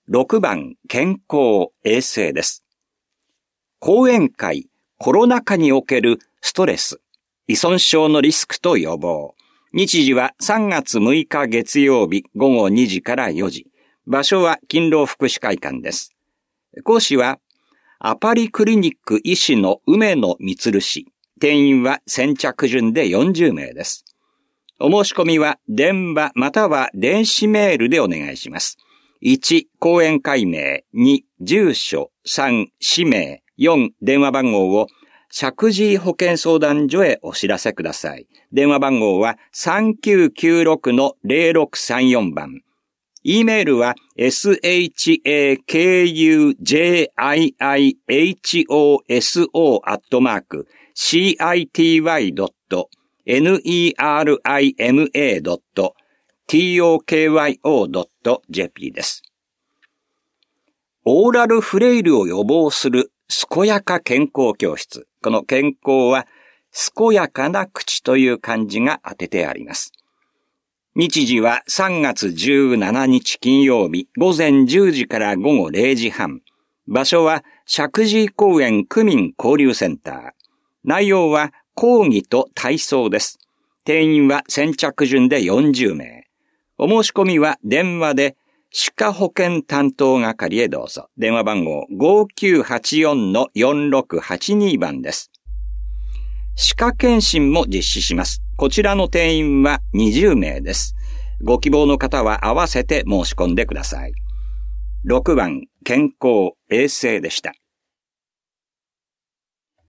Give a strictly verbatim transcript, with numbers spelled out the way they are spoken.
ろくばん健康衛生です。講演会、コロナ禍におけるストレス、依存症のリスクと予防。日時はさんがつむいか月曜日ごごにじからよじ。場所は勤労福祉会館です。講師はアパリクリニック医師の梅野充氏。定員は先着順でよんじゅうめいです。お申し込みは電話または電子メールでお願いします。いち、講演会名、に、住所、さん、氏名、よん、電話番号を石神井保健相談所へお知らせください。電話番号は さんきゅうきゅうろくのゼロろくさんよん 番。E メールは エスエイチエーケーユージェイアイアイエイチオーエスオー アットマーク シーアイティーワイドットネルマドットトクドットジェーピー です。オーラルフレイルを予防する健やか健康教室。この健康は健やかな口という漢字が当ててあります。日時はさんがつじゅうしちにち金曜日ごぜんじゅうじからごごれいじはん。場所は石神井公園区民交流センター。内容は講義と体操です。定員は先着順でよんじゅうめい。お申し込みは電話で歯科保健担当係へどうぞ。電話番号 ごきゅうはちよんのよんろくはちに 番です。歯科検診も実施します。こちらの定員はにじゅうめいです。ご希望の方は合わせて申し込んでください。ろくばん健康衛生でした。